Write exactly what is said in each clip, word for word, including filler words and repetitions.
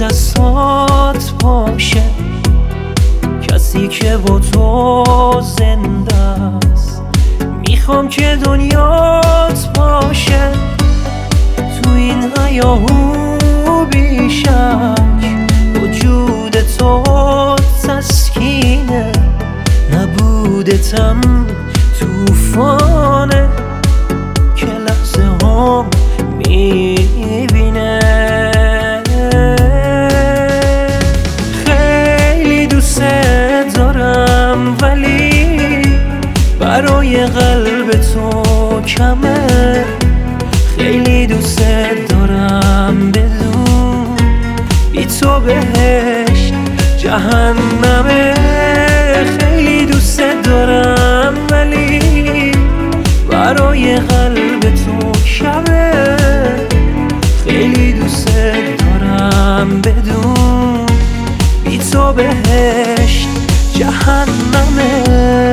دستات باشه، کسی که با تو زنده است. میخوام که دنیات باشه، تو این هیاهو بیشک وجود تو تسکینه، نبودتم توفانه که لحظه هم میبینه. خیلی دوست دارم ولی برای قلب تو کمه، خیلی دوست دارم بدون بی تو بهشت جهنمه. خیلی دوست دارم ولی برای قلب تو کمه، خیلی دوست دارم بدون بی تو بهشت جهنمه.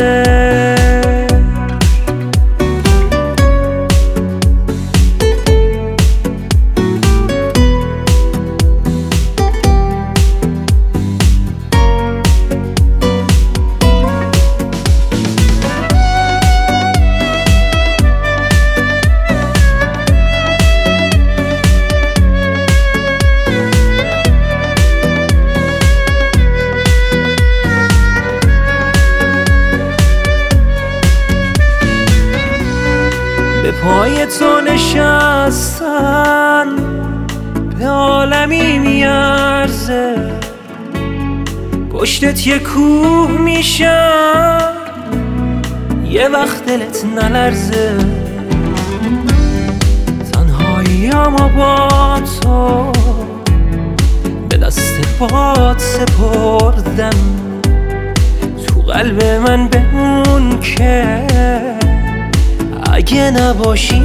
به پای تو نشستن به عالمی میارزه، پشتت یه کوه میشم یه وقت دلت نلرزه. تنهایی‌امو با تو به دست باد سپردم، تو قلب من بمون که اگه نباشی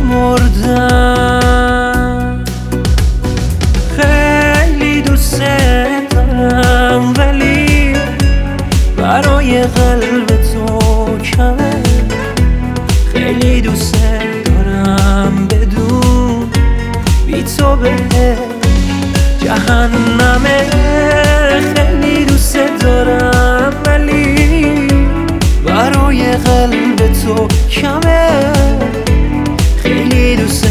مردم. خیلی دوست دارم ولی برای قلب تو کمه، خیلی دوست دارم بدون بی تو به جهنمه. خیلی دوست دارم ولی برای قلب تو کمه، خیلی دوست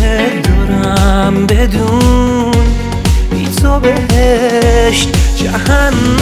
دارم بدون بی تو بهشت جهنم.